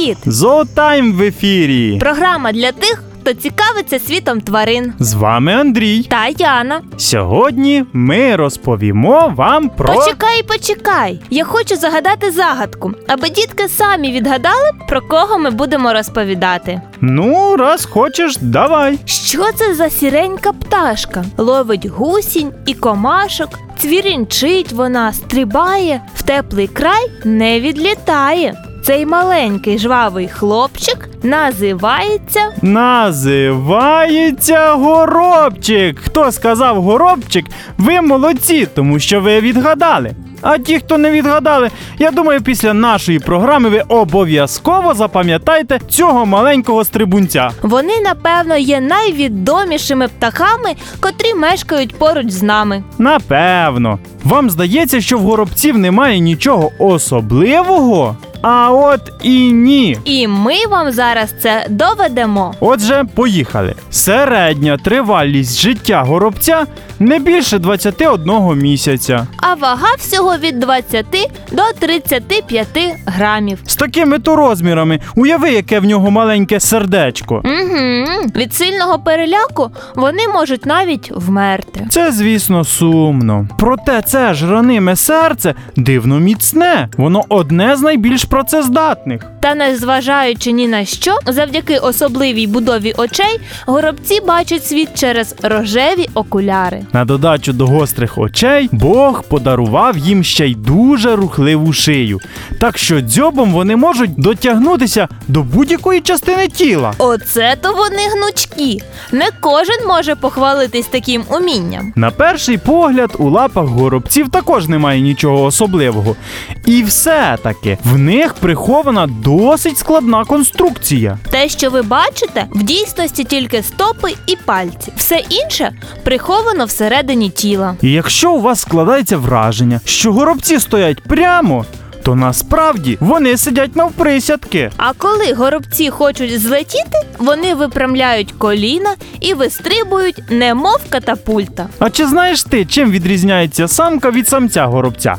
Привіт! Зоотайм в ефірі! Програма для тих, хто цікавиться світом тварин. З вами Андрій. Та Яна. Сьогодні ми розповімо вам про... Почекай. Я хочу загадати загадку, аби дітки самі відгадали, про кого ми будемо розповідати. Ну, раз хочеш, давай. Що це за сіренька пташка? Ловить гусінь і комашок, цвірінчить вона, стрибає, в теплий край не відлітає. Цей маленький жвавий хлопчик Називається горобчик. Хто сказав горобчик, ви молодці, тому що ви відгадали. А ті, хто не відгадали, я думаю, після нашої програми ви обов'язково запам'ятаєте цього маленького стрибунця. Вони, напевно, є найвідомішими птахами, котрі мешкають поруч з нами. Напевно. Вам здається, що в горобців немає нічого особливого? А от і ні. І ми вам зараз це доведемо. Отже, поїхали. Середня тривалість життя горобця не більше 21 місяця. А вага всього від 20 до 35 грамів. З такими то розмірами. Уяви, яке в нього маленьке сердечко. Від сильного переляку вони можуть навіть вмерти. Це, звісно, сумно. Проте це ж раниме серце дивно міцне. Воно одне з найбільш працездатних. Та незважаючи ні на що, завдяки особливій будові очей, горобці бачать світ через рожеві окуляри. На додачу до гострих очей Бог подарував їм ще й дуже рухливу шию. Так що дзьобом вони можуть дотягнутися до будь-якої частини тіла. Оце то вони гнучкі. Не кожен може похвалитись таким умінням. На перший погляд у лапах горобців також немає нічого особливого. І все-таки в них прихована досить складна конструкція. Те, що ви бачите, в дійсності тільки стопи і пальці. Все інше приховано всередині тіла. І якщо у вас складається враження, що горобці стоять прямо, то насправді вони сидять навприсядки. А коли горобці хочуть злетіти, вони випрямляють коліна і вистрибують, немов катапульта. А чи знаєш ти, чим відрізняється самка від самця горобця?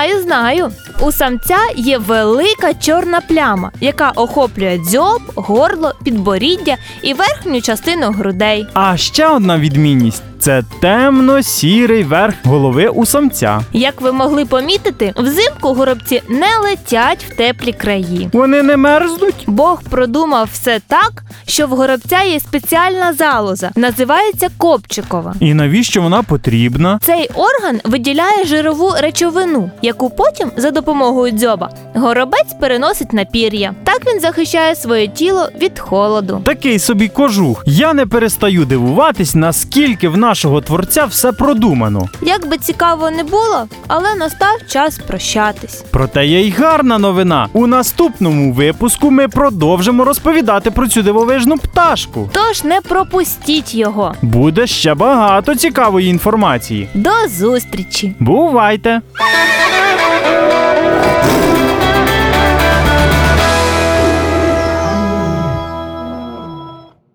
Знаю. У самця є велика чорна пляма, яка охоплює дзьоб, горло, підборіддя і верхню частину грудей. А ще одна відмінність – це темно-сірий верх голови у самця. Як ви могли помітити, взимку горобці не летять в теплі краї. Вони не мерзнуть? Бог продумав все так, що в горобця є спеціальна залоза, називається копчикова. І навіщо вона потрібна? Цей орган виділяє жирову речовину, яку потім за допомогою дзьоба горобець переносить на пір'я. Так він захищає своє тіло від холоду. Такий собі кожух. Я не перестаю дивуватись, наскільки в нашого творця все продумано. Як би цікаво не було, але настав час прощатись. Проте є й гарна новина. У наступному випуску ми продовжимо розповідати про цю дивовижну пташку. Тож не пропустіть його. Буде ще багато цікавої інформації. До зустрічі! Бувайте!